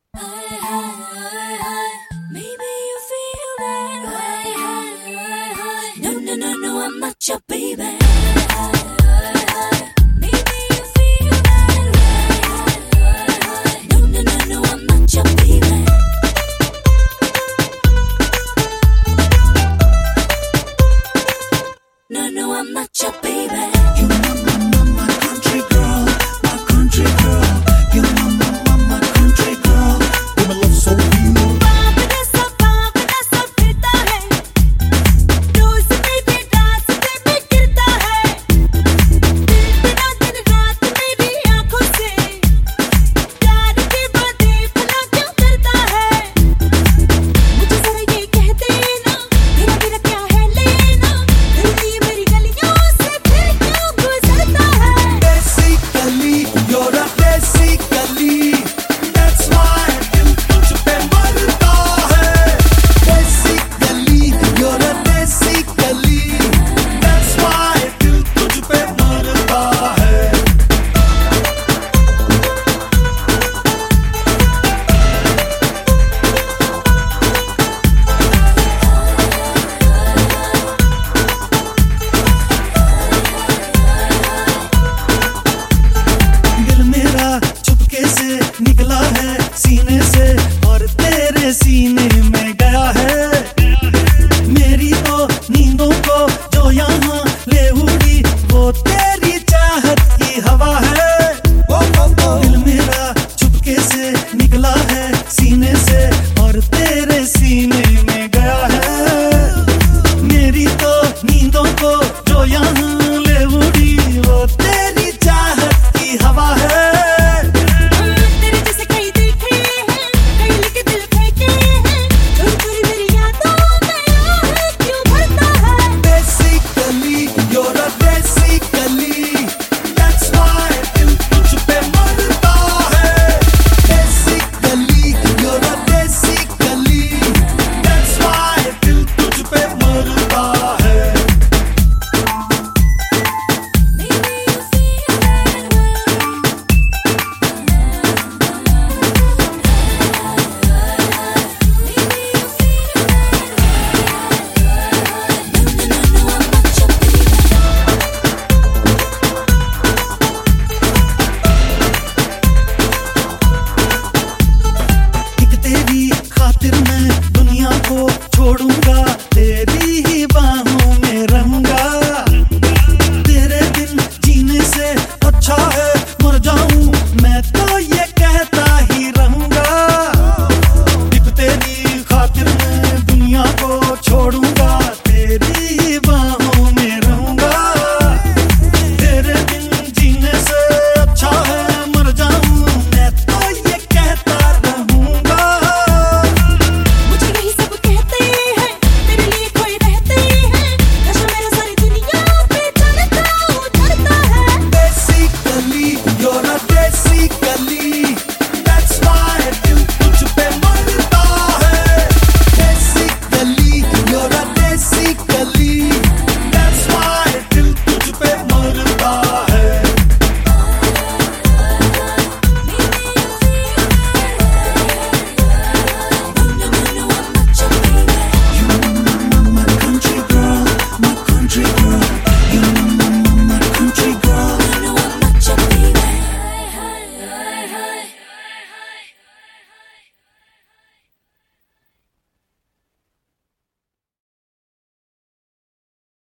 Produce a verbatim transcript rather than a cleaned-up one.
Maybe you feel that way. No, no, no, no, I'm not your baby. Maybe you feel that way. No, no, no, no, I'm not your baby. No, no, I'm not your baby. You know my mama, country girl, my country girl. You know my mama, country girl. Give me love so real. निकला है सीने से और तेरे सीने में गया है। मेरी तो नींदों को जो यहाँ ले उड़ी वो तेरी चाहत की हवा है। ओ, ओ, ओ। दिल मेरा चुपके से निकला है सीने से और तेरे